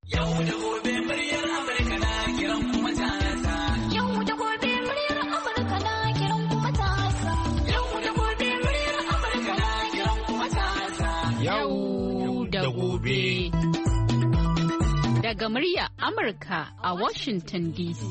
Yau da gobe muryar Amurka na kiran kuma matasa. Yau da gobe muryar Amurka na kiran kuma matasa. Yau da gobe muryar Amurka na kiran kuma matasa. Yau da gobe. Daga muryar Amurka a Washington DC.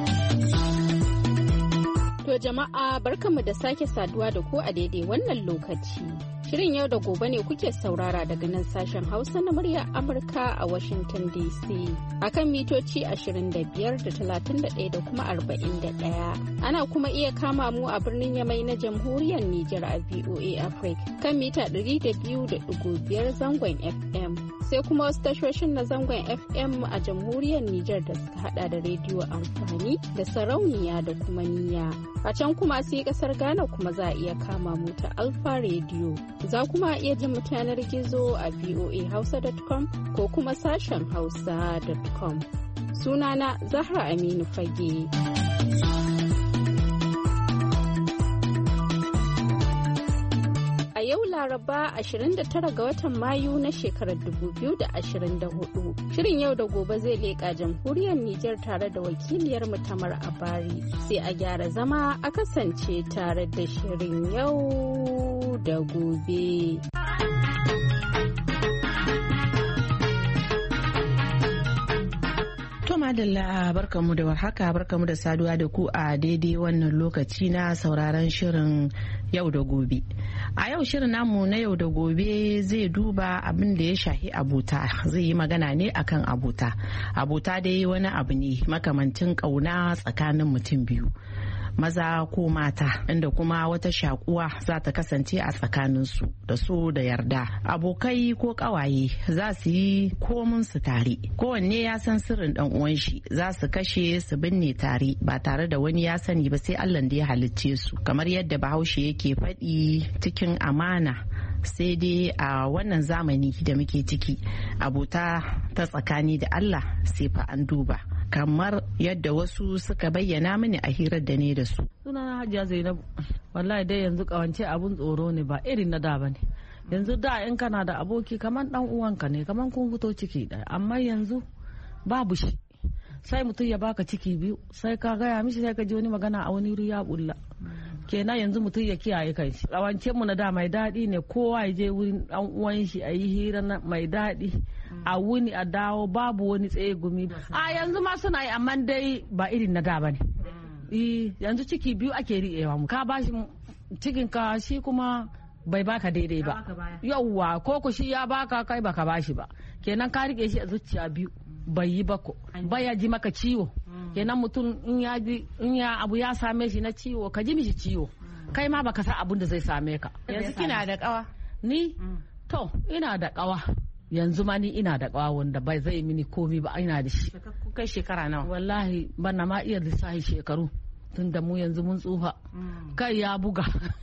To jama'a barkanmu da sake saduwa da ku a daidai wannan lokaci. Shirin yau da gobe ne kuke saurara daga nan sashen Hausa na muryar Amurka a Washington DC. Akan mitoci 25 da 31 da kuma 41. Ana kuma iya kama mu a birnin Yamai na Jamhuriyar Nijar a VOA Africa kan mita 200.5 zangon FM. Sai kuma wasu tashoshin na zangon FM a Jamhuriyar Nijar da suka hada da rediyo amfani da sarauniya da kuma niyya. A can kuma sai kasar Ghana kuma za a iya kama mu ta Alfa Radio. Za kuma iya jin mu yanar gizo a voahausa.com ko kuma sashen hausa.com. Sunana Zahra Aminu Fage. A yau Laraba 29 ga watan Mayu na shekarar 2024. Shirin yau da gobe zai leƙa jamhuriyar Nijar tare da wakiliyar Tamar Abari. Sai a gyara zama a kasance tare da shirin yau da gobe. Madalla barkamu da warhaka barkamu da saduwa da ku a daidai wannan lokaci na sauraron shirin yau da gobe. A yau shirin namu na yau da gobe zai duba abin da ya shahi abota, zai yi magana ne akan abota. Abota dai wani abu ne makamancin ƙauna tsakanin mutum biyu, maza ko mata, inda kuma wata shakuwa za ta kasance a tsakaninsu da su da yarda. Abokai ko kawaye za su yi komin su tare, kowanne ya san sirrin dan uwan shi, za su kashe su binne tare ba tare da wani ya sani ba sai Allah da ya halicce su. Kamar yadda Bahaushe yake faɗi cikin amana, sai dai a wannan zamani da muke ciki abota ta tsakani da Allah sai fa an duba, kamar yadda wasu suka bayyana mini a hirar da ne da su. Sunana Hajiya Zainabu. Wallahi dai yanzu kawance abun tsoro ne, ba irin na da bane. Yanzu da in kana da aboki kaman dan uwanka ne, kaman kun fito ciki ɗaya, amma yanzu babu shi. Sai mutum ya baka ciki biyu, sai ka gaya mishi sai ka ji wani magana a wani wuri ya bulla. Kenan yanzu mutum ya kiyaye kanshi. Kawance mu na da mai daɗi ne, kowa ya je wurin dan uwan shi a yi hira mai daɗi. A wuni a dawo babu wani tsaye gumi. A yanzu ma suna yi amma dai ba irin na da ba ne. Yanzu ciki biyu ake riƙewa mu. Ka bashi cikin ka, shi kuma bai baka daidai ba. Yauwa ko ku shi ya baka kai baka bashi ba. Kenan ka riƙe shi a zuciya biyu. Bai yi ba ko. Baya ji maka ciwo. Kenan mutum in ya abu ya same shi na ciwo, ka ji mishi ciwo. Kai ma baka san abun da zai same ka. Yanzu kina da kawa? Ni? To ina da kawa. Yanzu ma ni ina da kawa wanda bai zai mini komi ba, ina da shi. Kai shekara nawa? Wallahi bana ma iya lissafi shekaru, tun da mu yanzu mun tsufa. Kai ya buga.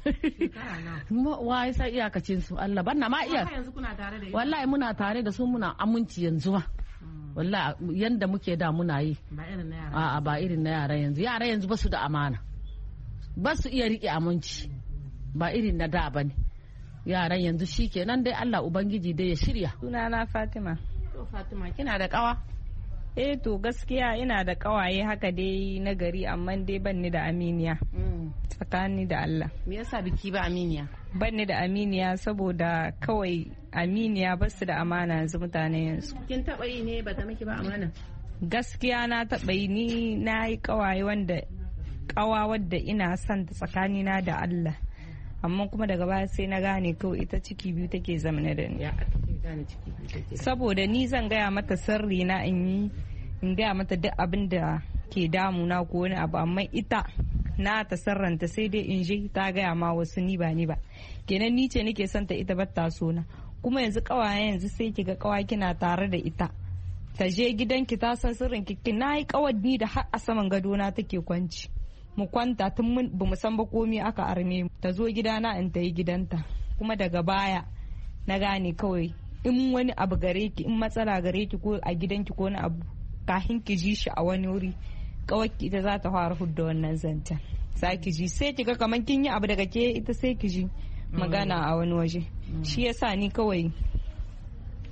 Wai sai iyakacin su Allah bana ma iya. Wallahi muna tare da su, muna aminci yanzu ma. Wallahi yanda muke da muna yi. A'a ba irin na yara yanzu. Yara yanzu ba su da amana, ba su iya riƙe aminci, ba irin na da bane. Yaran yanzu shi kenan dai Allah Ubangiji dai ya shirya. Sunana Fatima. To Fatima kina da kawa? To gaskiya ina da kawaye haka dai na gari, amma dai ban ni da aminiya. Tsakani da Allah. Me yasa biki ba aminiya? Ban ni da aminiya saboda kawai aminiya ba su da amana yanzu mutane yanzu. Kin taba yi ne ba ta miki ba amana? Gaskiya na taba yi, ni na yi kawaye kawa wadda ina son ta tsakanina da Allah. Amma kuma daga baya sai na gane kawai ita ciki biyu take zamana da ni. Saboda ni zan gaya mata sirri na in gaya mata duk abin da ke damuna ko wani abu, amma ita na ta sarranta sai dai in je ta gaya ma wasu, ni ba kenan ni ce nake son ta, ita ba ta so na. Kuma yanzu kawaye yanzu sai kiga kawa kina tare da ita, ta je gidanki ta san sirrin ki. Na yi kawar ni da har a saman gadona take kwanci, mu kwanta tun ba mu san ba komi aka arme mu. Ta zo gidana in ta yi gidanta, kuma daga baya na gane kawai in wani abu gare ki, in matsala gare ki ko a gidanki ko wani abu, kafin ki ji shi a wani wuri, kawai ita za ta fara hudda wannan zancen. Za ki ji sai ki ga kamar kin yi abu daga ke, ita sai ki ji magana a wani waje. Shi yasa ni kawai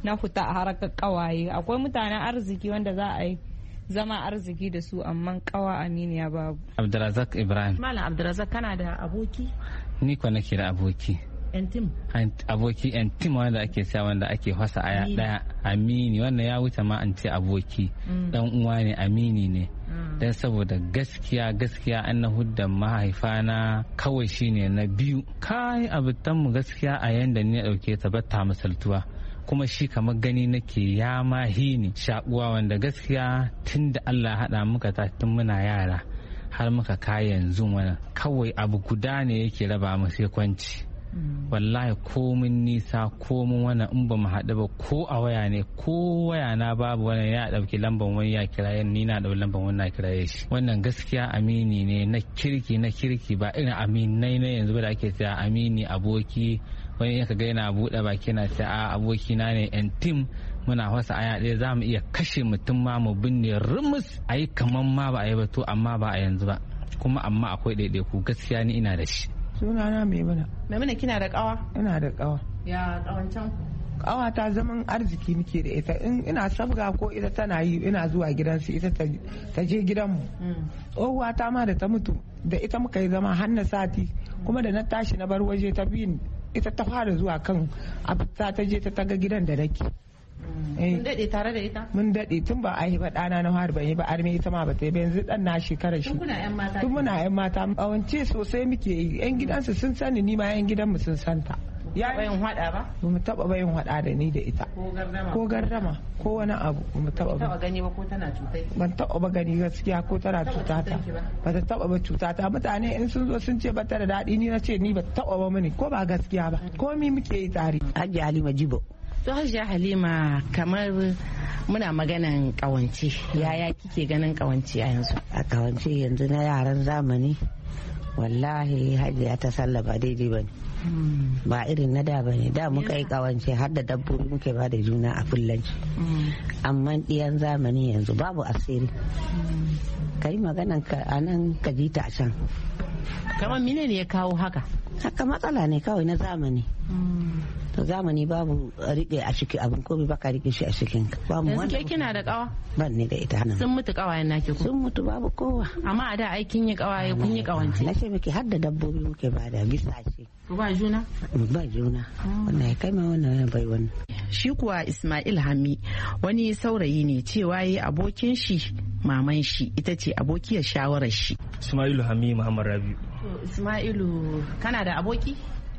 na huta a harkar kawaye. Akwai mutanen arziki wanda za a yi zama arziki da su amma kawa aminiya babu. Abdulrazak Ibrahim. Malam Abdulrazak kana da aboki? Ni kwa nake da aboki. Entim? Aboki entim wanda ake sa wanda ake fasa aya daya amini wannan ya wuce ma an ce aboki dan uwa ne amini ne dan saboda gaskiya an na hudda mahaifana kawai shine na biyu kai abutan mu gaskiya a yanda ni dauke ta batta misaltuwa kuma shi kamar gani nake ya mahi ne shakuwa wanda gaskiya tunda Allah hada muka ta tun muna yara har muka kai yanzu wannan kawai abu guda ne yake raba mu sai kwanci. Wallahi komin nisa komin wannan in ba mu haɗu ba ko a waya ne ko waya na babu wannan ya ɗauki lamban wani ya kiraye ni na ɗau lamban wani na kiraye shi wannan gaskiya amini ne na kirki ba irin aminai na yanzu da ake cewa amini aboki wani ya ga yana buɗe baki na ce a aboki na ne yan tim muna wasa aya ɗaya za mu iya kashe mutum ma mu binne rumus a yi kaman ma ba a yi ba to amma ba a yanzu ba kuma amma akwai ɗaiɗaiku gaskiya ni ina da shi. Sunana Maimuna kina da kawa? Ina da kawa. Ya kawancan ku? Kawa ta zaman arziki nake da ita in ina sabga ko ita tana yi ina zuwa gidansu ita ta je gidanmu. Tsohuwa ta ma da ta mutu da ita muka yi zama har na sati kuma da na tashi na bar waje ta biyu ita ta fara zuwa kan abu ta je ta taga gidan da nake. Mun daɗe tare da ita? Mun daɗe tun ba a yi ba ɗana na har ban yi ba arme ita ma ba ta yi ba yanzu ɗan na shekara shi. Tun muna 'yan mata. Ƙawance sosai muke yi 'yan gidansu sun sani ni ma 'yan gidanmu sun santa. Ya bayin hada ba? Ba mu taɓa bayin hada da ni da ita. Ko gardama ko wani abu ba mu taɓa ba. Gani ba ko tana cutai? Ban taɓa ba gani gaskiya ko tana cutata. Ba ta taɓa ba cutata mutane in sun zo sun ce ba ta da daɗi ni na ce ni ba taɓa ba mini ko ba gaskiya ba. Komi muke yi tare. Hajji Halima Jibo. To Hajiya Halima kamar muna maganan kawance yaya kike ganin kawance a yanzu? A kawance yanzu na yaran zamani wallahi Hajiya ta sallaba daidai bane. Ba irin na da bane da muka yi kawance har da dabbobi muke ba da juna a fullanci amma ɗiyan zamani yanzu babu asiri ka yi maganan ka a nan ka ji ta can. Kamar mine ne ya kawo haka? Haka matsala ne kawai na zamani. To zamani babu rike a ciki abin komai baka rike shi a cikin ka. Yanzu ke kina da kawa? Ban ne da ita nan. Sun mutu kawayen naki ko? Sun mutu babu kowa. Amma a da ai kin yi kawaye kun yi kawance. Na ce miki har da dabbobi muke bada bisa ce. Ba juna? Ba juna. Wannan ya kai ma wannan bai wannan. Shi kuwa Ismail Hami wani saurayi ne cewa yi abokin shi maman shi ita ce abokiyar shawarar shi. Ismailu Hami Muhammad Rabiu. Ismailu kana da aboki?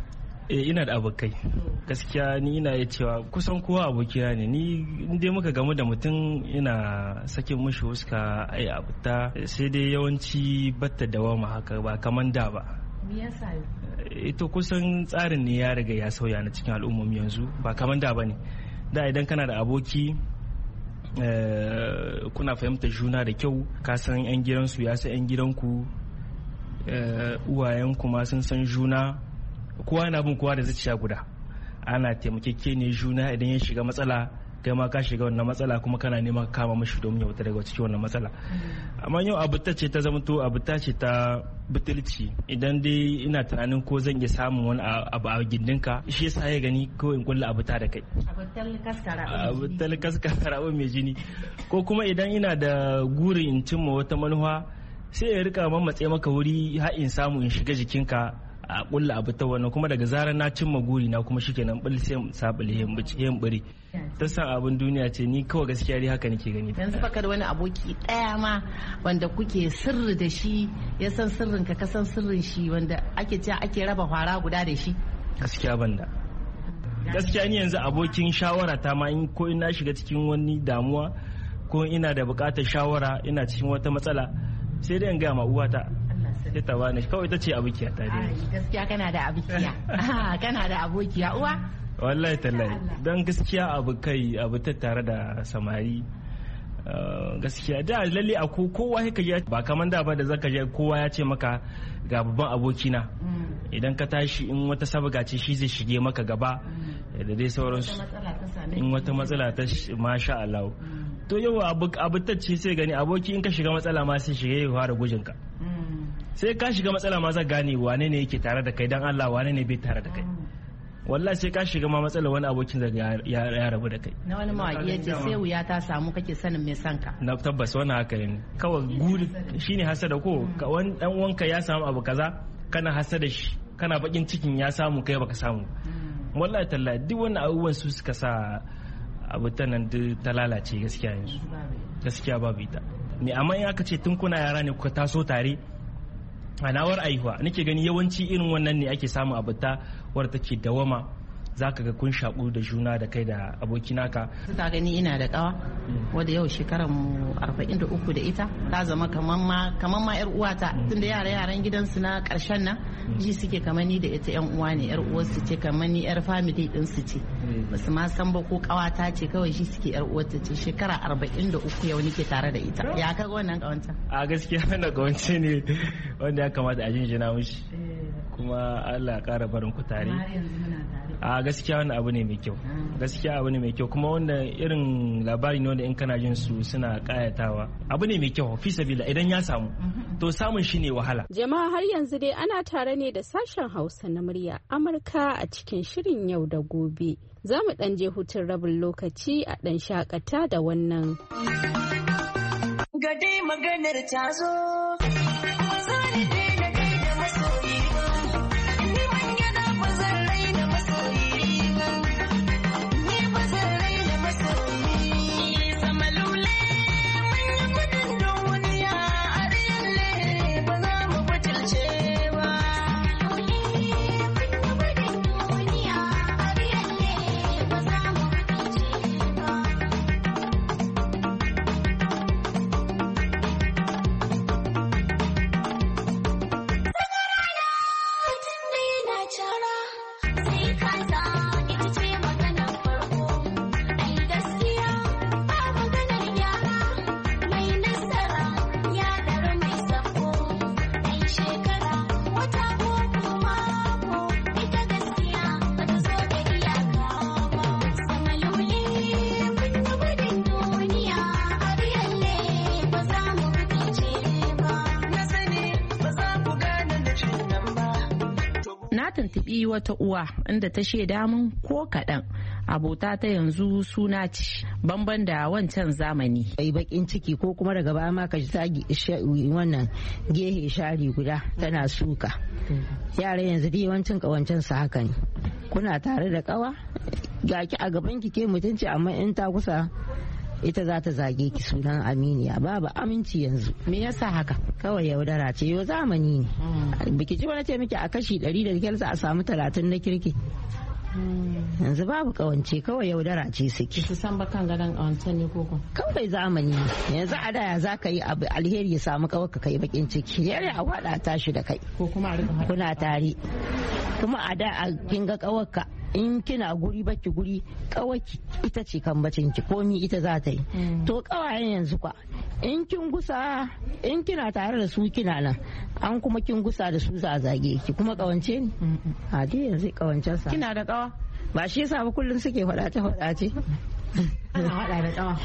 Ina da abokai gaskiya ni ina iya cewa kusan kowa abokina ne ni dai muka gamu da mutum ina sakin mushi huska ai abuta sai dai yawanci batta dawama haka ba kaman da ba. Me yasa? Ito kusan tsarin ne ya riga ya sauya na cikin al'ummomi yanzu ba kaman da bane da idan kana da aboki kuna fahimtar juna da kyau ka san 'yan gidansu ya san 'yan gidanku uwayenku ma sun san juna kowa na bin kowa da zuciya guda ana taimakeke ne juna idan ya shiga matsala kai ma ka shiga wannan matsala kuma kana neman kama mashi domin ya fita daga cikin wannan matsala amma yau abu ta ce ta zamanto abu ta ce ta butulci idan dai ina tunanin ko zan iya samun wani abu a gindinka shi yasa ya gani ko in kulla abu ta da kai abu tal kaskara mai jini ko kuma idan ina da gurin in cimma wata manufa sai ya rika mamatse maka wuri har in samu in shiga jikinka a kulla abu ta wannan kuma daga zarar na cimma guri na kuma shikenan bil sai sabule yin biri ta san abin duniya ce ni kawai gaskiya dai haka nake gani. Yanzu baka da wani aboki daya ma wanda kuke sirri da shi ya san sirrin ka san sirrin shi wanda ake cewa ake raba fara guda da shi? Gaskiya banda. Gaskiya ni yanzu abokin shawara ta ma in ko ina shiga cikin wani damuwa ko ina da bukatar shawara ina cikin wata matsala sai dai in ga ma uwata sai ta bani kawai ta ce abokiya ta dai. Gaskiya kana da abokiya. Kana da abokiya uwa? Wallahi tallahi don gaskiya abu ta tare da samari gaskiya da lalle a kowa haka ya ba kaman da ba da zaka je kowa ya ce maka ga babban abokina idan ka tashi in wata sabga ce shi zai shige maka gaba da dai sauransu in wata matsala ta masha Allah to yau abu ta ce sai gani aboki in ka shiga matsala ma sai shiga ya fara gujinka sai ka shiga matsala ma za gane wane ne yake tare da kai dan Allah wane ne bai tare da kai wallahi sai ka shiga ma matsalar wani abokin da ya rabu da kai. Na wani mawaƙi ya ce sai wuya ta samu kake sanin mai son ka. Na tabbas wannan haka ne. Kawai guri shine hasada ko wani dan uwanka ya samu abu kaza kana hasada shi kana bakin cikin ya samu kai baka samu. Wallahi tallahi duk wannan abubuwan su suka sa abu ta nan ta lalace gaskiya yanzu. Gaskiya babu ita. Me amma in aka ce tun kuna yara ne kuka taso tare a nawar aihuwa nake gani yawanci irin wannan ne ake samu abuta wadda take dawama za ka ga kun shaƙu da juna da kai da abokinaka. Ta gani ina da ƙawa wadda yau shekarar mu 43 da ita ta zama kamar ma yar uwata tunda yaran gidansu na ƙarshen nan ji suke kamar ni da ita yan uwa ne yar uwarsu ce kamar ni yar family din su ce basu ma san ba ko ƙawata ce kawai shi suke yar uwarta ce shekara 43 yau nake tare da ita. Ya kaga wannan ƙawanta? A gaskiya wannan ƙawance ne wanda ya kamata a jinjina mishi kuma Allah ya ƙara barin ku tare. A gaskiya wannan abu ne mai kyau, gaskiya abu ne mai kyau kuma wanda irin labari ne wanda in kana jin su suna kayatawa abu ne mai kyau fi sabila idan ya samu to samun shi ne wahala. Jama'a har yanzu dai ana tare ne da sashen Hausa na murya Amurka a cikin shirin yau da gobe. Za mu dan je hutun rabin lokaci a dan shakata da wannan. Gade maganar ta zo. tuntuɓi wata uwa inda ta shaida min ko kaɗan abota ta yanzu suna ci banban da wancan zamani. Bai bakin ciki ko kuma daga baya ma ka ji wannan gehe shari guda tana suka. Yara yanzu dai yawancin kawancen su haka ne. Kuna tare da kawa ga ki a gaban ki ke mutunci amma in ta kusa ita za ta zage ki sunan aminiya babu aminci yanzu. Me yasa haka? Kawai yaudara ce yau zamani ne. Biki ji wani ce miki a kashi 100 da kyalsa a samu 30 na kirki. Yanzu babu kawance kawai yaudara ce suke. Su san ba kan gadon kawance ne koko? Kawai zamani ne. Yanzu a daya za ka yi abu alheri ya samu kawai ka kai bakin ciki. Yare a wada tashi da kai. Ko kuma a rika kuna tare. Kuma a da a kinga kawarka in kina guri baki guri kawaki ita ce kan bacin ki komi ita za ta yi. To kawayen yanzu kwa in kin gusa in kina tare da su kina nan an kuma kin gusa da su za a zage ki kuma kawance ne. A dai yanzu kawancen sa. Kina da kawa? Ba shi yasa ba kullum suke faɗace. Ana faɗa da kawa.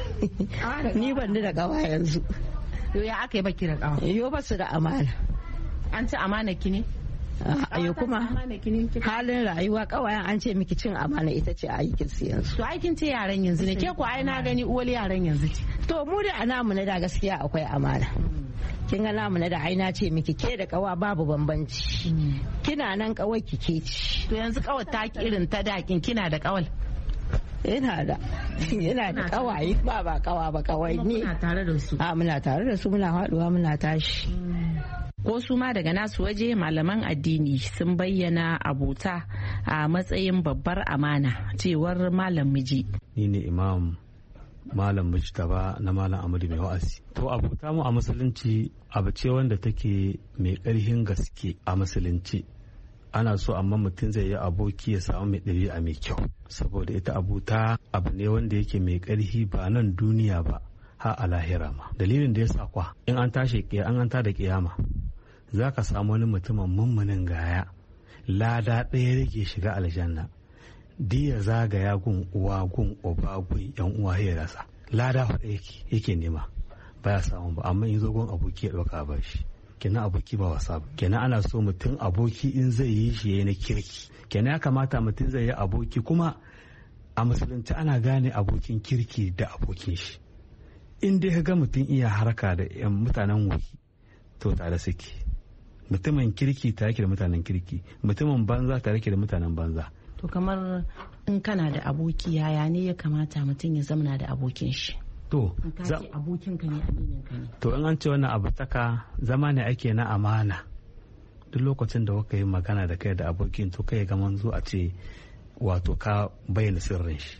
Ni ban da kawa yanzu. Yo ya aka yi baki da kawa? Yo ba su da amana. An ci amana ki ne? Ayo kuma halin rayuwa kawayen an ce miki cin amana ita ce aikin su yanzu. To aikin ce yaran yanzu ne ke ko ai na gani uwar yaran yanzu ce. To mu da namu na da gaskiya akwai amana. Kin ga namu na da ai na ce miki ke da kawa babu bambanci. Kina nan kawai ki ke ci. To yanzu kawar ta irin ta dakin kina da kawal. Yana da kawaye ba kawa ba kawai ne. Muna tare da su. Muna tare da su muna haduwa muna tashi. Ko su ma daga nasu waje malaman addini sun bayyana abota a matsayin babbar amana cewar malam miji. Ni ne imam malam mujtaba na malam Amadu mai wa'azi. To abota mu a musulunci abu ce wanda take mai ƙarfin gaske a musulunci. Ana so amma mutum zai yi aboki ya samu mai ɗabi'a mai kyau saboda ita abota abu ne wanda yake mai ƙarfi ba nan duniya ba har a lahira ma. Dalilin da ya sa kwa in an tashi an da kiyama za ka samu wani mutumin mummunin gaya lada ɗaya rage shiga aljanna diya zagaya gun uwa gun uba gun yan uwa ya rasa lada faɗa yake nema baya samu ba amma in zo gun aboki ya ɗauka ba shi kenan aboki ba wasa ba. Kenan ana so mutum aboki in zai yi shi yayi na kirki. Kenan ya kamata mutum zai yi aboki, kuma a musulunci ana gane abokin kirki da abokin shi. In dai ka ga mutum iya harka da yan mutanen wuri to tare suke. Mutumin kirki tare ke da mutanen kirki, mutumin banza tare ke da mutanen banza. To kamar in kana da aboki, yaya ne ya kamata mutum ya zamana da abokin shi? To abokinka ne, amininka ne. To in an ce wannan abu taka zama ne ake na amana. Duk lokacin da kuka yi magana da kai da abokin, to kai ga manzo a ce wato ka bayyana sirrin shi.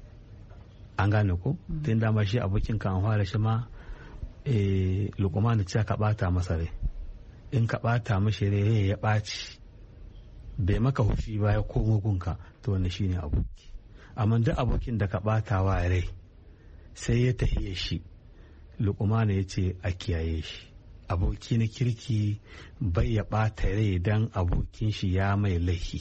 An gane ko? Tun dama shi abokin ka an fara shi ma Luqman ce ka bata masa rai. In ka bata mashi rai ya ɓaci, bai maka hushi ba ya komo gunka, to wannan shine aboki. Amma duk abokin da ka bata wa rai sai ya tahiye shi, Luqman ya ce a kiyaye shi. Aboki na kirki bai ya ɓata rai dan abokin shi ya mai laifi.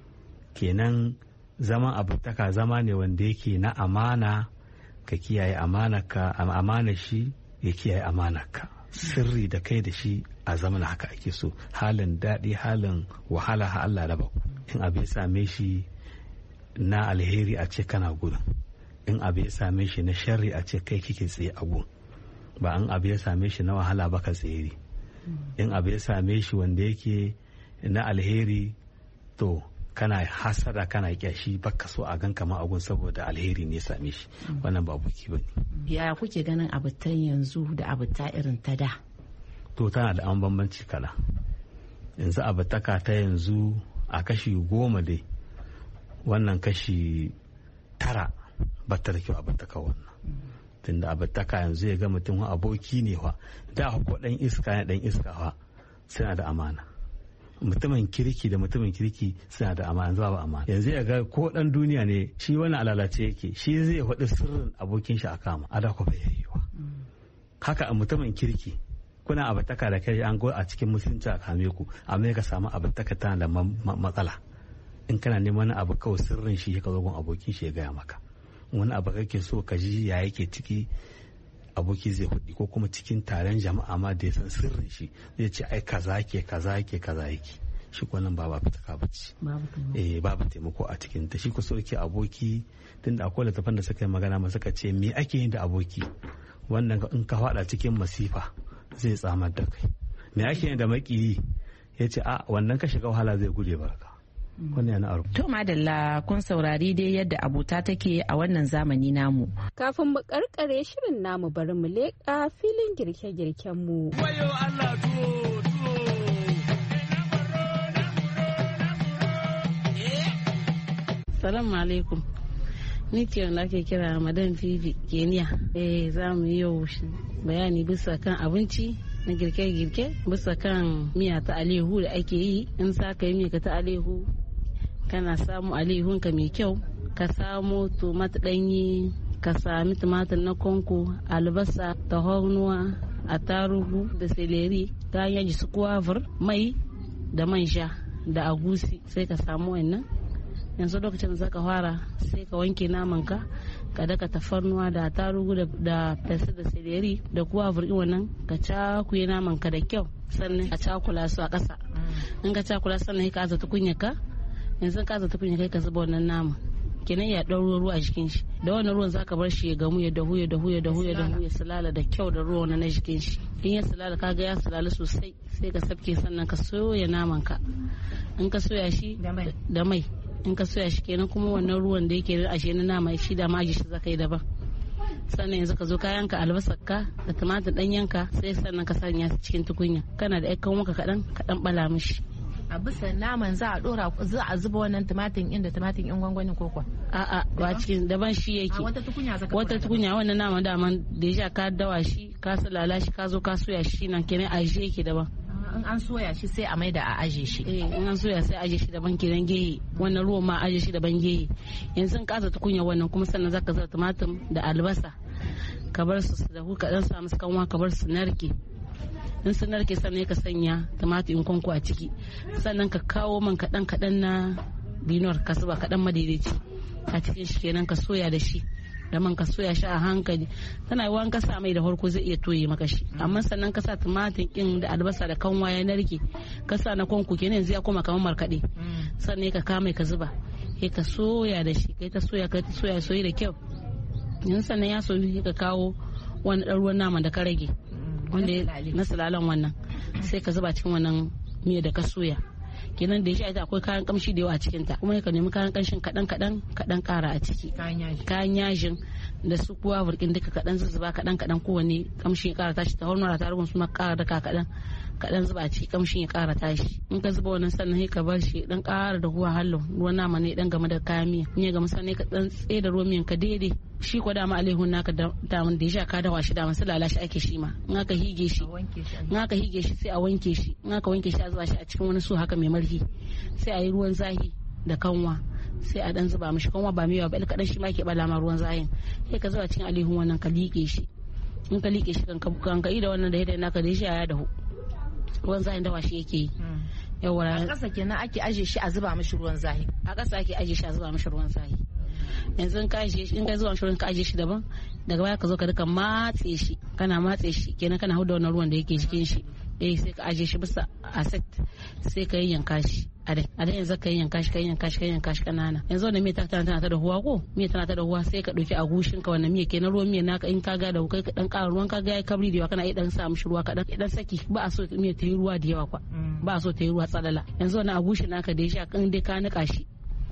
Kenan zaman abutaka zama ne wanda yake na amana, ka kiyaye amana shi ya kiyaye amanarka. Sirri da kai da shi a zaman haka ake so, halin daɗi halin wahala ha Allah raba. In abu ya same shi na alheri a ce kana gurin, in abu ya same shi na sharri a ce kai kike tsaye a gun, ba an abu ya same shi na wahala ba ka tsere. In abu ya same shi wanda yake na alheri to kana hasada kana kyashi baka so a gan kama agun saboda alheri ne ya same shi, wannan ba buki bane. Yaya kuke ganin abutan yanzu da abuta irin ta da? To tana da an bambanci kala. Yanzu abutaka ta yanzu a kashi 10 dai, wannan kashi 9 ba ta da kyau abutaka wannan. Tunda abutaka yanzu ya ga mutum aboki ne wa da ko dan iska ne, dan iska wa suna da amana. Mutumin kirki da mutumin kirki suna da amana, zuwa ba amana. Yanzu ya ga ko dan duniya ne shi wani alalace yake, shi zai faɗi sirrin abokin shi a kama, a da ku bai yayyuwa. Haka a mutumin kirki kuna abataka da kai an go a cikin musulunci a kame ku, amma ka samu abataka tana da matsala. In kana neman abu kawai sirrin shi ka zo gun abokin shi ya gaya maka. Wani abu kake so ka ji ya yake ciki, aboki zai hudi, ko kuma cikin taron jama'a ma da ya san sirrin shi zai ce ai kaza yake. Shi ko nan ba fitaka bace, babu taimako a cikin ta. Shi ko so yake aboki, tunda akwai littafan da suka yi magana ma suka ce me ake yin da aboki wannan in ka fada cikin masifa zai tsamar da kai. Me ake yin da makiyi, ya ce a wannan ka shiga wahala zai gude barka. To madalla, kun saurari dai yadda abota take a wannan zamani namu. Kafin mu karkare shirin namu, bari mu leƙa filin girke-girken mu. Salamu alaikum. Ni ce wanda ake kira Madan Vivi Kenya. Za mu yi yau bayani bisa kan abinci na girke-girke, bisa kan miya ta alehu da ake yi. In sa ka yi miya ta alehu, kana samu alehunka mai kyau, ka samu tomat ɗanyi, ka sami tumatir na konko, albasa, tahornuwa, attarugu da seleri, kayan yaji su kuwavur, mai da man sha da agusi. Sai ka samu wannan. Yanzu lokacin da zaka fara sai ka wanke namanka, ka daka tafarnuwa da attarugu da fesa da seleri da kuwavur wannan, ka cakuye namanka da kyau, sannan ka cakula su a ƙasa. In ka cakula sannan ka aza tukunyarka. Yanzu ka zata kunya kai ka zuba wannan nama, kenan ya ɗauro ruwa a jikin shi. Da wannan ruwan zaka bar shi ya gamu, ya dahu ya sulala da kyau da ruwan na jikin shi. In ya sulala, kaga ya sulala sosai, sai ka sabke, sannan ka soya naman ka. In ka soya shi da mai, in ka soya shi kenan kuma wannan ruwan da yake ashe na nama shi da maji shi zaka yi daban. Sannan yanzu ka zo ka yanka albasar ka da tumatir ɗanyenka, sai sannan ka sanya su cikin tukunya. Kana da ƴan maka kaɗan bala mishi. A bisa naman za a zuba wannan tumatin inda tumatin in gwangwanin koko? A'a, ba cikin daban shi yake. Wata tukunya wannan naman daman da ya ka dawa shi, ka sulala shi, ka zo ka soya shi nan kenan a shi yake daban. In an soya shi sai a maida a aje shi. In an soya sai aje shi daban kenan gehe, wannan ruwan ma aje shi daban gehe. Yanzu in ka sa tukunya wannan kuma sannan zaka zuba tumatir da albasa, ka bar su dahu, ka dan sa musu kanwa, ka bar su narke. In sun narke sannan ka sanya tumatir kwanko a ciki, sannan ka kawo man kaɗan na dinar, ka zuba kaɗan madaidaici a cikin shi, kenan ka soya da shi da man ka soya shi a hankali tana yiwuwa ka sa mai da farko zai iya toye maka shi amma sannan ka sa tumatir kin da albasa da kanwa ya narke ka sa na kwanku kenan yanzu ya koma kamar markaɗe sannan ka kama ka zuba sai ka soya da shi kai ta soya soyi da kyau yanzu sannan ya soyu ka kawo wani ɗan ruwan naman da ka rage wanda na sulalan wannan sai ka zuba cikin wannan miya da ka soya kenan da ya sha akwai kayan kamshi da yawa a cikin ta kuma ka nemi kayan kamshin kadan kara a ciki kayan yajin da su kuwa burkin duka kadan zuba kadan kowanne kamshin ya kara tashi ta hormona ta rugun suna kara daka kadan zuba a ciki kamshin ya kara tashi in ka zuba wannan sannan sai ka bar shi dan kara da ruwa hallo ruwan nama ne dan game da kayan miya in ya gama sannan ka dan tsaye da ruwan miyan ka daidai shi ko dama alaihun naka damun da ya sha ka dawa shi damun su lalashi ake shi ma in aka hige shi sai a wanke shi in aka wanke shi a zuba shi a cikin wani su haka mai marfi sai a yi ruwan zahi da kanwa sai a dan zuba mishi kanwa ba mai yawa ba kadan shi ma ke bala ma ruwan zahin sai ka zuba cikin alaihun wannan ka liƙe shi in ka liƙe shi kan ka yi da wannan da yadda naka da shi ya dahu ruwan zahin dawa shi yake yi yawa a ƙasa kenan ake aje shi a zuba mishi ruwan zahi a ƙasa ake aje shi a zuba mishi ruwan zahi yanzu in ka zuwa shirin ka aje shi daban daga baya ka zo ka duka matse shi kana matse shi kenan kana huda wannan ruwan da yake cikin shi sai ka aje shi bisa a set sai ka yanka shi a dai yanzu ka yanka shi kanana yanzu wannan miya tana ta da huwa ko miya tana ta da huwa sai ka dauki agushin ka wannan miya kenan ruwan miya naka in ka ga da kai ka dan ƙara ruwan ka ga ya kabri da yawa kana iya dan sa mishi ruwa kadan dan saki ba a so miya ta yi ruwa da yawa kwa ba a so ta yi ruwa tsalala yanzu wannan agushin naka da ya sha kan dai ka nika shi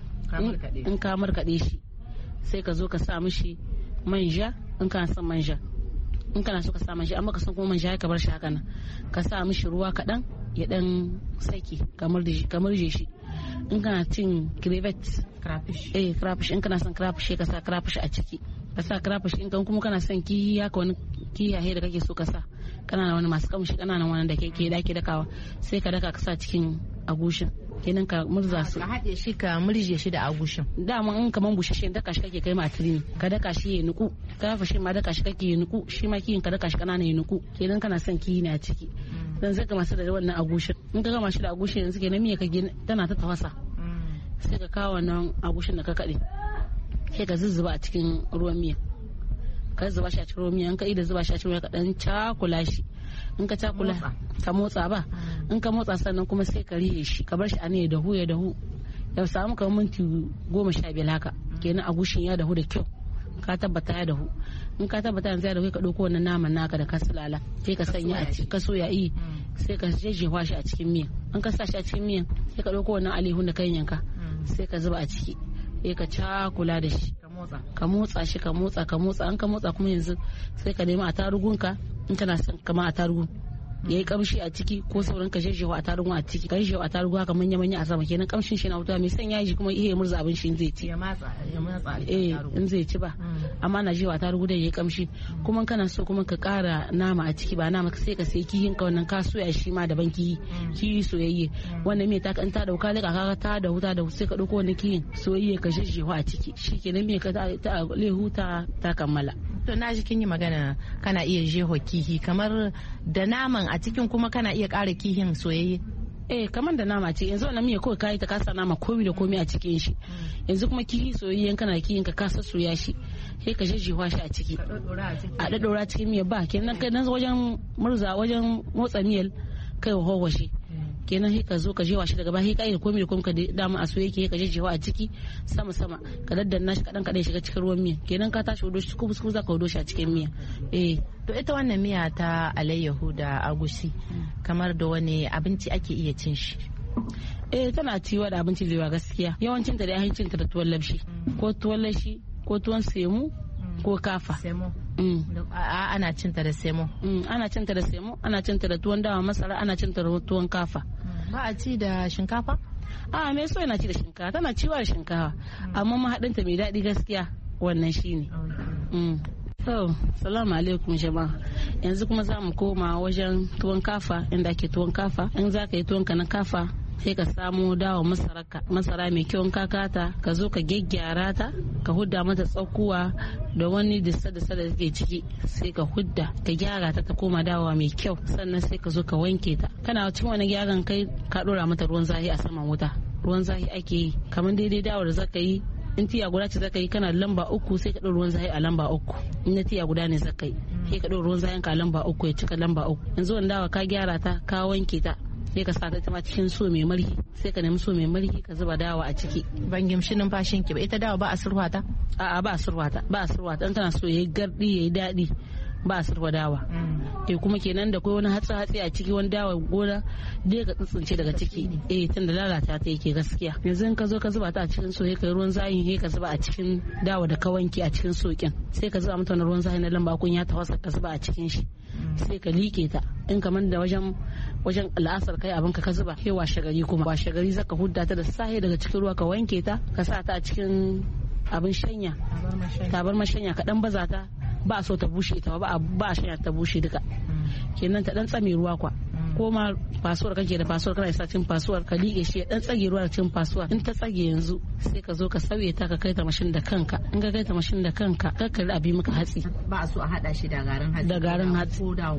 in ka markaɗe shi sai ka zo ka sa mishi manja in kana son manja in kana so ka sa manja amma ka san kuma manja ka bar shi haka nan ka sa mishi ruwa kaɗan ya ɗan saki kamar shi in kana cin crevet crayfish in kana son crayfish ka sa crayfish a ciki ka sa crayfish in kuma kana son kihi haka wani kiyaye da kake so ka sa kana wani masu kamshi kananan wani da ke dakawa sai ka daka ka sa cikin agushin kenan ka murza su ka haɗe shi ka murje shi da agushin dama in kaman bushashe daka shi kake kai ma turmi ka daka shi ya nuku ka fashe ma daka shi kake ya nuku shi ma kiyin ka daka shi kanana ya nuku kenan kana son kiyi ne a ciki dan sai ka masu da wannan agushin in ka gama shi da agushin yanzu kenan miya ka tana ta tafasa sai ka kawo wannan agushin da ka kade sai ka zuzzuba a cikin ruwan miya ka zuba shi a cikin ruwan miya in ka ida zuba shi a cikin ruwan ka dan cakula shi in ka cakula ka motsa ba in ka motsa sannan kuma sai ka rihe shi ka bar shi a ne ya dahu ya samu kamar minti 15 haka kenan agushin ya dahu da kyau ka tabbata ya dahu in ka tabbata yanzu ya dahu ka dauko wannan naman naka da ka sulala sai ka sanya a ciki ka soya sai ka jejjewa shi a cikin miya in ka sa shi a cikin miya sai ka dauko wannan alihun da kan yanka sai ka zuba a ciki sai ka cakula da shi ka motsa shi ka motsa an ka motsa kuma yanzu sai ka nemi atarugunka in kana son kama atarugu ya yi kamshi a ciki ko sauran ka jejjewa atarugu a ciki ka jejjewa atarugu haka manya a sama kenan kamshin shi na wuta mai son yaji kuma iya murza abin shi zai ci in zai ci ba amma na jewa atarugu da ya yi kamshi kuma kana so kuma ka kara nama a ciki ba nama sai ka sai kihin ka wannan ka soya shi ma daban kihi soyayye wannan mai ta kan ta dauka lika ka ta da wuta da sai ka dauko wannan kihin soyayye ka jejjewa a ciki shikenan mai ka ta lehu ta kammala. To na ji kin yi magana kana iya jeho kihi kamar da naman a cikin kuma kana iya ƙara kihin soyayye. Kamar da nama ce yanzu wannan miya kawai kayi ta kasa nama komi da komi a cikin shi yanzu kuma kihi soyayyen kana da kihin ka kasa soya shi sai ka jejjewa shi a ciki a daddora cikin miya ba kenan kai nan wajen murza wajen motsa miyal kai wa shi kenan sai ka zo ka jewa shi daga baya kai da komai da komai ka dama a so yake ka jejewa a ciki sama ka daddanna shi kadan shiga cikin ruwan miya kenan ka tashi wudo shi kubus za ka wudo shi a cikin miya to ita wannan miya ta alayyahu da agushi kamar da wani abinci ake iya cin shi tana ciwa da abinci da yawa gaskiya yawancin ta da yawancin ta da tuwon labshi ko tuwon lashi ko tuwon semu ko kafa ana cinta da semo ana cinta da semo ana cinta da tuwon dawa masara ana cinta da tuwon kafa ba a ci da shinkafa me so yana ci da shinkafa tana ciwa da shinkafa amma mahaɗinta mai daɗi gaskiya wannan shine so salamu alaikum jama'a yanzu kuma za mu koma wajen tuwon kafa inda ake tuwon kafa in za ka yi tuwon ka na kafa sai ka samo dawa masara mai kyau kakata ka zo ka gyaggyara ta ka hudda mata tsakuwa da wani dissa da take ciki sai ka hudda ka gyara ta koma dawa mai kyau sannan sai ka zo ka wanke ta kana cikin wani gyaran kai ka dora mata ruwan zahi a saman wuta ruwan zahi ake yi kamar daidai dawar da zaka yi in tiya guda ce zaka yi kana lamba 3 sai ka ɗora ruwan zahi a lamba 3 in na tiya guda ne zaka yi sai ka ɗora ruwan zahin ka a lamba 3 ya cika lamba 3 yanzu wanda dawa ka gyara ta ka wanke ta sai ka sa ta ma cikin so mai marhi sai ka nemi so mai marhi ka zuba dawa a ciki. Ban gimshi numfashin ki ba, ita dawa ba a surwa ta? A'a ba a surwa ta in kana so yayi gardi yayi daɗi ba a surwa dawa. Kuma kenan da kai wani hatsi a ciki wani dawa gona dai ka tsuntsunce daga ciki tun da lalata ta yake gaskiya. Yanzu in ka zo ka zuba ta a cikin so kai ruwan zahin ka zuba a cikin dawa da ka wanke a cikin sokin sai ka zuba mata ruwan zahin na lamba kun ya tafasa ka zuba a cikin shi sai ka liƙe ta in kamar da wajen al'asar kai abin ka zuba ke washe gari zaka hudda ta da sahi daga cikin ruwa ka wanke ta ka sa ta a cikin abin shanya tabar mashanya ka dan baza ta ba so ta bushe ita ba a shanya ta bushe duka kenan ta dan tsame ruwa kwa ko ma fasuwar kake da fasuwar kana isa cin fasuwar ka liƙe shi dan tsage ruwa da cin fasuwar in ta tsage yanzu sai ka zo ka sauye ta ka kai ta mashin da kanka in ka kai ta mashin da kanka kakkar abi maka hatsi ba a so a hada shi da garin hatsi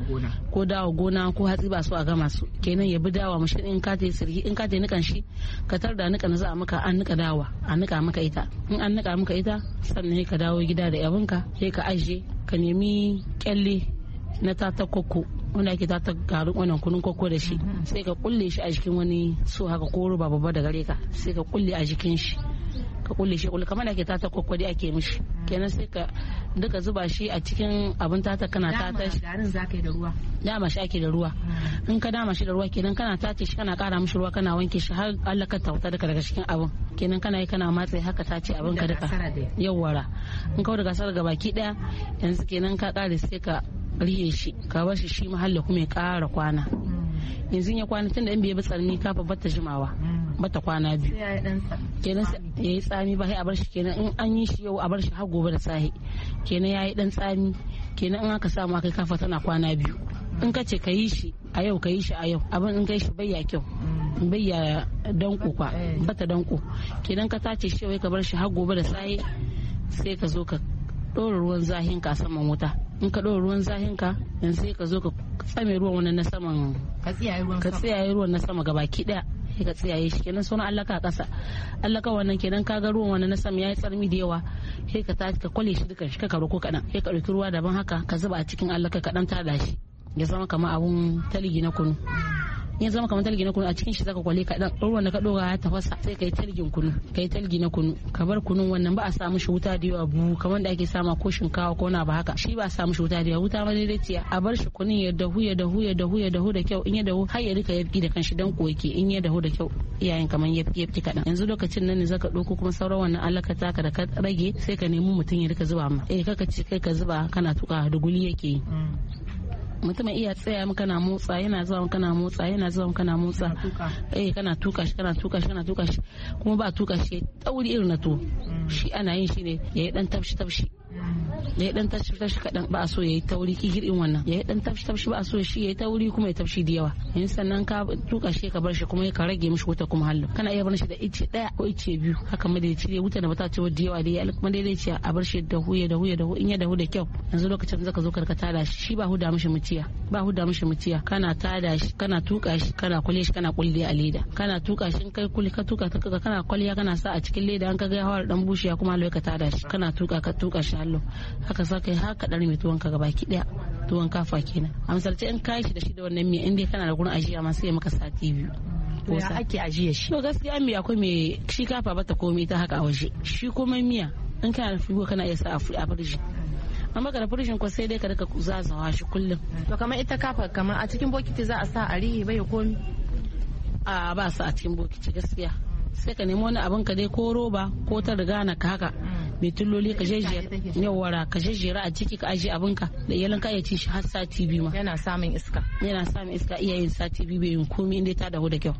ko dawo gona ko hatsi ba so a gama su kenan ya bi dawa mashin in ka ta sirgi in ka ta nikan shi ka tar da nikan za a maka an nika dawa a nika maka ita in an nika maka ita sannan ka dawo gida da yabinka sai ka aje ka nemi kyalle na tata koko wanda ake tata garin wannan kunun koko da shi sai ka kulle shi a jikin wani so haka ko roba babba da gare ka sai ka kulle a jikin shi ka kulle shi kamar da ake tata koko dai ake mishi kenan sai ka duka zuba shi a cikin abin tata kana tata shi garin zaka yi da ruwa dama shi ake da ruwa in ka dama shi da ruwa kenan kana tace shi kana kara mishi ruwa kana wanke shi har Allah ka tauta daga cikin abin kenan kana yi kana matse haka tace abin ka duka yawwara in ka daga sar gabaki daya yanzu kenan ka kare sai ka riye shi ka bar shi mahalla kuma ya kara kwana yanzu ya kwana tunda in bai bi tsarni ka bata jimawa bata kwana 2 kenan yayi tsami ba sai a bar shi kenan in an yi shi yau a bar shi har gobe da sahi kenan yayi dan tsami kenan in aka samu kai kafa tana kwana 2 in ka ce ka yi shi a yau ka yi shi a yau abin in kai shi bayya kyau bayya danko kwa bata danko kenan ka tace shi yau ka bar shi har gobe da sahi sai ka zo ka ɗora ruwan zahin ka saman wuta in ka ɗora ruwan zahin ka yanzu sai ka zo ka tsame ruwan wannan na saman ka tsiyaye ruwan na sama gabaki daya sai ka tsiyaye shi kenan sunan allaka a ƙasa allaka wannan kenan ka ga ruwan wannan na sama yayi tsarmi da yawa sai ka tashi ka kwale shi dukan shi ka karo ko kadan sai ka ɗauki ruwa daban haka ka zuba a cikin allaka ka dan tada shi ya zama kamar abun talgi na kunu ya zama kamar talgi na kunu a cikin shi zaka kwale ka dan ruwan da ka dora ya tafasa sai kai talgin kunu kai talgi na kunu ka bar kunun wannan ba a sa mishi wuta da yawa bu kamar da ake sama ko shinkawa ko na ba haka shi ba a sa mishi wuta da yawa wuta ma daidaiciya a bar shi kunun ya dahu da kyau in ya dahu har ya rika yabki da kanshi dan ko yake in ya dahu da kyau iyayen kamar yabki kadan yanzu lokacin nan ne zaka dauko kuma sauran wannan alaka taka da ka rage sai ka nemi mutum ya rika zuba ma kaka ce kai ka zuba kana tuka da guli yake mutumin iya tsaya maka na motsa yana zuwa kana motsa yana zuwa kana motsa kana tuka shi kuma ba tuka shi tauri irin na to shi ana yin shi ne yayi dan tafshi ya dan tafshi kadan ba a so yayi tauri kigirin wannan ya dan tafshi ba a so shi yayi tauri kuma ya tafshi da yawa in sannan ka tuka shi ka bar shi kuma ka rage mishi wuta kuma hallo kana iya bar shi da ice daya ko ice 2 haka ma da ya cire wuta da bata ce da yawa da ya kuma daidai ce a bar shi da huye in ya dahu da kyau yanzu lokacin zaka zo karkata da shi ba huda mishi mutiya kana tada shi kana tuka shi kana kulle shi kana kulle a leda kana tuka shi kai kulle ka tuka kana kwalliya kana sa a cikin leda an ka ga hawar dan bushiya kuma hallo ka tada shi kana tuka shi hallo haka sa kai haka dar mai tuwon ka gabaki daya tuwon kafa kenan a misalce in kai shi da shi da wannan miya in dai kana da gurin ajiya ma sai maka sati 2 ko sa ake ajiye shi to gaskiya miya akwai mai shi kafa bata komai ta haka a waje shi kuma miya in kana da figo kana iya sa a firiji amma ka da firijin ko sai dai ka rika zazawa shi kullum to kamar ita kafa kamar a cikin bokiti za a sa a rihi bai komi a ba sa a cikin bokiti gaskiya sai ka nemi wani abin ka dai ko roba ko ta riga na ka haka mai tulloli ka jejjera a ciki ka ajiye abinka da iyalan ka ya ci shi har sati 2 ma yana samun iska iya yin sati 2 bai yin komai inda ta dahu da kyau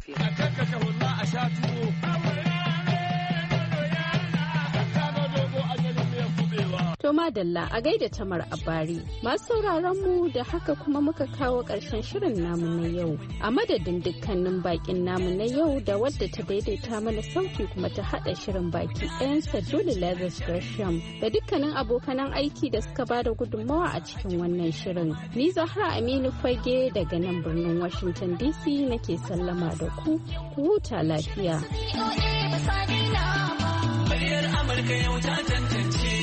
To madalla a gaida Tamar Abari. Masu sauraron mu da haka kuma muka kawo ƙarshen shirin namu na yau. A madadin dukkanin bakin namu na yau da wadda ta daidaita mana sauti kuma ta hada shirin baki ɗayansa Julie Leathers Gresham da dukkanin abokanan aiki da suka bada gudunmawa a cikin wannan shirin. Ni Zahra Aminu Fage daga nan birnin Washington DC nake sallama da ku huta lafiya. muryar Amurka yau ta tantance.